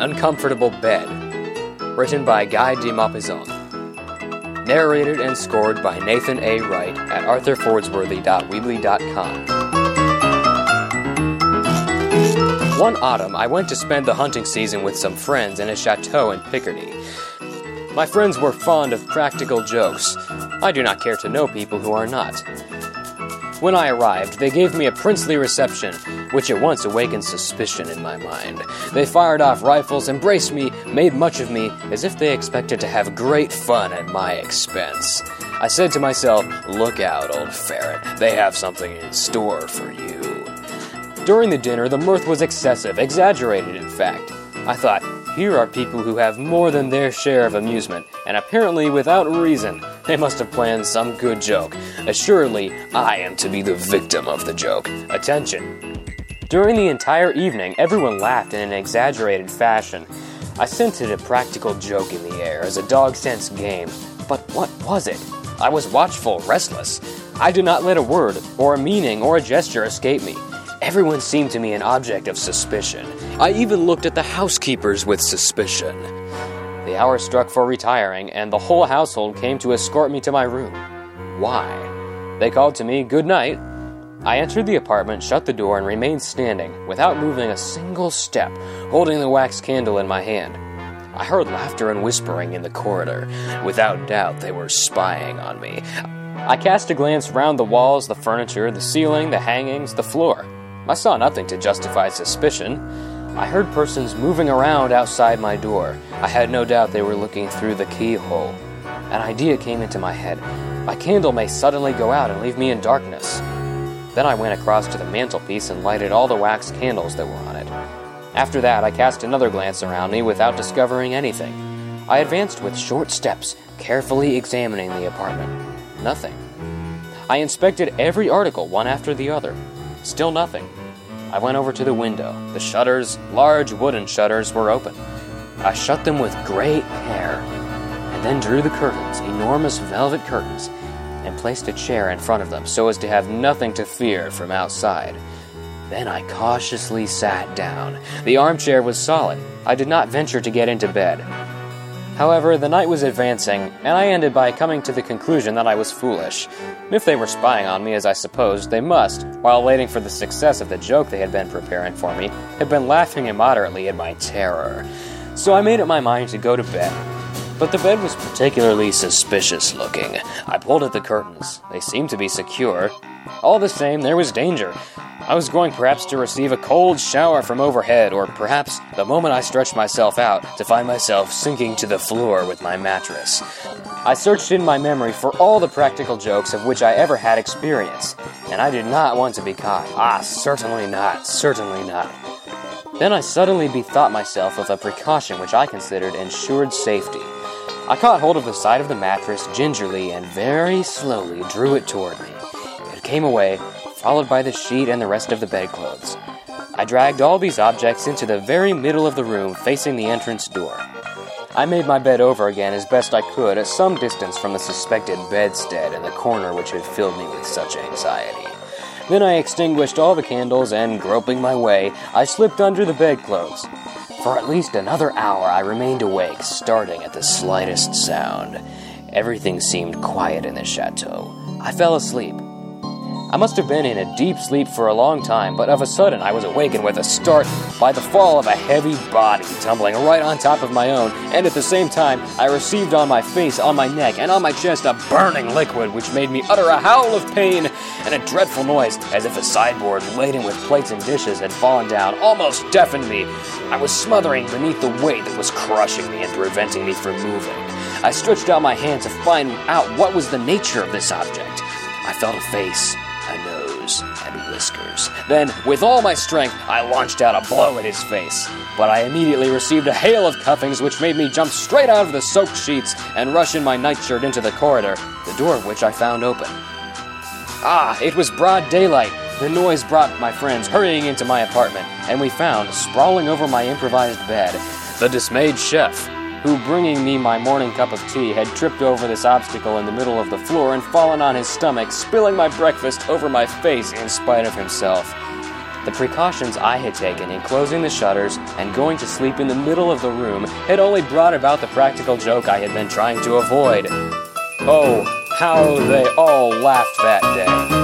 Uncomfortable Bed. Written by Guy de Maupassant. Narrated and scored by Nathan A. Wright at arthurfordsworthy.weebly.com. One autumn, I went to spend the hunting season with some friends in a chateau in Picardy. My friends were fond of practical jokes. I do not care to know people who are not. When I arrived, they gave me a princely reception, which at once awakened suspicion in my mind. They fired off rifles, embraced me, made much of me, as if they expected to have great fun at my expense. I said to myself, "Look out, old ferret, they have something in store for you." During the dinner, the mirth was excessive, exaggerated in fact. I thought, here are people who have more than their share of amusement, and apparently without reason. They must have planned some good joke. Assuredly, I am to be the victim of the joke. Attention. During the entire evening, everyone laughed in an exaggerated fashion. I scented a practical joke in the air, as a dog scents game. But what was it? I was watchful, restless. I did not let a word, or a meaning, or a gesture escape me. Everyone seemed to me an object of suspicion. I even looked at the housekeepers with suspicion. The hour struck for retiring, and the whole household came to escort me to my room. Why? They called to me, "Good night." I entered the apartment, shut the door, and remained standing, without moving a single step, holding the wax candle in my hand. I heard laughter and whispering in the corridor. Without doubt, they were spying on me. I cast a glance round the walls, the furniture, the ceiling, the hangings, the floor. I saw nothing to justify suspicion. I heard persons moving around outside my door. I had no doubt they were looking through the keyhole. An idea came into my head. My candle may suddenly go out and leave me in darkness. Then I went across to the mantelpiece and lighted all the wax candles that were on it. After that, I cast another glance around me without discovering anything. I advanced with short steps, carefully examining the apartment. Nothing. I inspected every article, one after the other. Still nothing. I went over to the window. The shutters, large wooden shutters, were open. I shut them with great care, and then drew the curtains, enormous velvet curtains, and placed a chair in front of them so as to have nothing to fear from outside. Then I cautiously sat down. The armchair was solid. I did not venture to get into bed. However, the night was advancing, and I ended by coming to the conclusion that I was foolish. If they were spying on me, as I supposed, they must, while waiting for the success of the joke they had been preparing for me, have been laughing immoderately at my terror. So I made up my mind to go to bed. But the bed was particularly suspicious looking. I pulled at the curtains. They seemed to be secure. All the same, there was danger. I was going perhaps to receive a cold shower from overhead, or perhaps, the moment I stretched myself out, to find myself sinking to the floor with my mattress. I searched in my memory for all the practical jokes of which I ever had experience, and I did not want to be caught. Certainly not, certainly not. Then I suddenly bethought myself of a precaution which I considered ensured safety. I caught hold of the side of the mattress gingerly and very slowly drew it toward me. It came away, followed by the sheet and the rest of the bedclothes. I dragged all these objects into the very middle of the room, facing the entrance door. I made my bed over again as best I could, at some distance from the suspected bedstead in the corner which had filled me with such anxiety. Then I extinguished all the candles, and, groping my way, I slipped under the bedclothes. For at least another hour I remained awake, starting at the slightest sound. Everything seemed quiet in the chateau. I fell asleep. I must have been in a deep sleep for a long time, but of a sudden I was awakened with a start by the fall of a heavy body tumbling right on top of my own, and at the same time I received on my face, on my neck, and on my chest a burning liquid which made me utter a howl of pain, and a dreadful noise, as if a sideboard laden with plates and dishes had fallen down, almost deafened me. I was smothering beneath the weight that was crushing me and preventing me from moving. I stretched out my hand to find out what was the nature of this object. I felt a face, a nose, and whiskers. Then, with all my strength, I launched out a blow at his face. But I immediately received a hail of cuffings which made me jump straight out of the soaked sheets and rush in my nightshirt into the corridor, the door of which I found open. It was broad daylight. The noise brought my friends hurrying into my apartment, and we found, sprawling over my improvised bed, the dismayed chef, who, bringing me my morning cup of tea, had tripped over this obstacle in the middle of the floor and fallen on his stomach, spilling my breakfast over my face in spite of himself. The precautions I had taken in closing the shutters and going to sleep in the middle of the room had only brought about the practical joke I had been trying to avoid. Oh, how they all laughed that day.